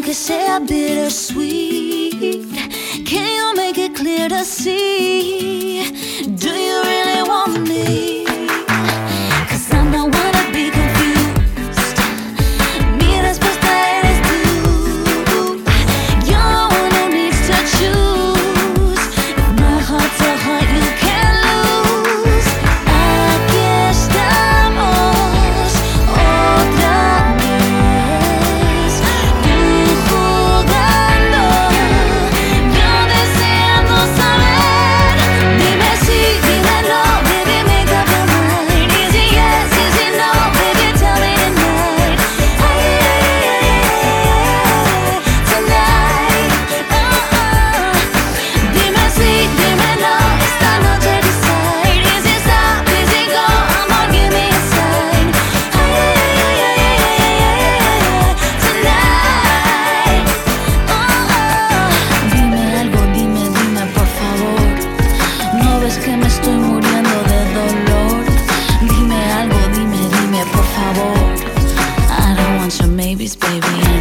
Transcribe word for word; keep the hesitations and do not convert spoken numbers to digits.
aunque sea bittersweet. Can you make it clear to see? Do you really want me? 'Cause I'm not wanna be confused. Mi respuesta eres tú. You're the one who needs to choose. If my heart's a heart you can't lose. Aquí estamos otra vez. Tú jugando, yo deseando saber. Dime sí, dime no, baby, make up your mind. Easy yes, easy no, baby, tell me tonight. Ay, ay, ay, tonight. Oh, oh. Dime sí, dime no, esta noche decide. Easy stop, easy go, amor, give me a sign. Ay, ay, ay, ay, tonight. Oh, oh. Dime algo, dime, dime, por favor. ¿No ves que me estoy muriendo de dolor? Dime algo, dime, dime, por favor. I don't want your maybes, baby.